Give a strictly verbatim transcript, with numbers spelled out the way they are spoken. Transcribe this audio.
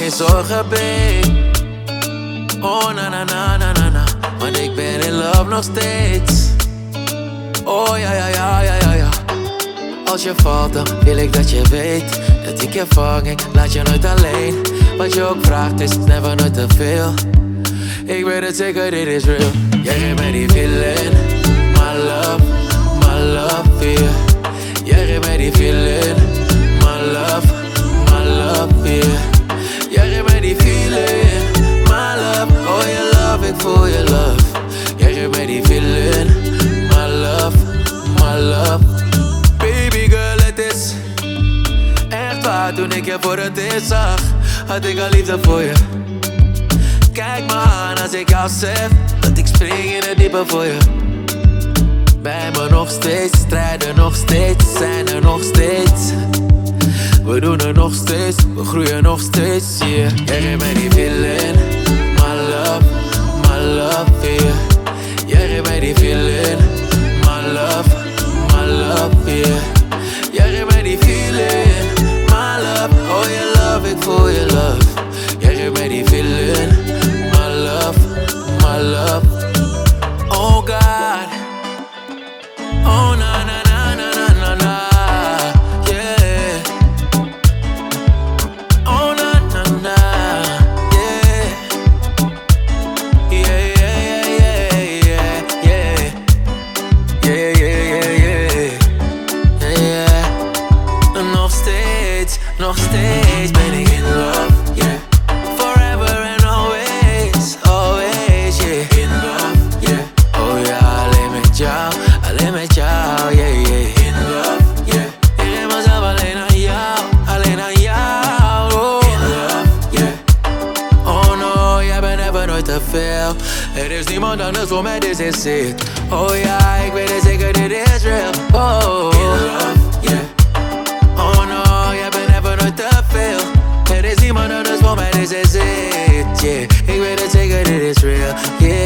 geen zorgen, babe. Oh, na na na na na na. Want ik ben in love nog steeds. Oh, ja ja ja ja ja ja. Als je valt, dan wil ik dat je weet dat ik je vang, ik laat je nooit alleen. Wat je ook vraagt is never nooit te veel. Ik weet het zeker, dit is real. Jij geeft mij die feeling, my love, my love, yeah. Jij geeft mij die feeling, my love, my love, yeah. Jij geeft mij die feeling, my love, oh je love, ik voel je love. Jij geeft mij die feeling, my love, my love. Baby girl, het is echt waar. Toen ik je voor het eerst zag, had ik al liefde voor je. Kijk me aan als ik jou zeg dat ik spring in het diepe voor je. Bij me nog steeds, strijden nog steeds, zijn er nog steeds. We doen het nog steeds, we groeien nog steeds, yeah. Jij geeft mij die feeling, my love, my love, yeah. Jij geeft mij die feeling, my love, my love, yeah. Jij geeft mij die feeling, my love, oh je love, ik voel je love. Jij geeft mij die feeling, my love, my love. Oh God, oh na na na na na na na, yeah. Oh na na na, yeah. Yeah yeah yeah yeah yeah yeah yeah yeah yeah yeah. Nog steeds, nog steeds ben ik in love, yeah. Forever and always, always, yeah. In love, yeah. Oh ja, alleen met jou, alleen met jou, yeah, yeah. In love, yeah. Ik geef mezelf alleen aan jou, alleen aan jou, oh. In love, yeah. Oh no, jij bent even nooit te veel. Er is niemand anders voor mij, dit is it. Oh ja, ik weet het zeker, dit is real, oh. In love, yeah. Oh no, jij bent even nooit te veel. Er is niemand anders voor mij, dit is it, yeah. Ik weet het zeker, dit is real, yeah.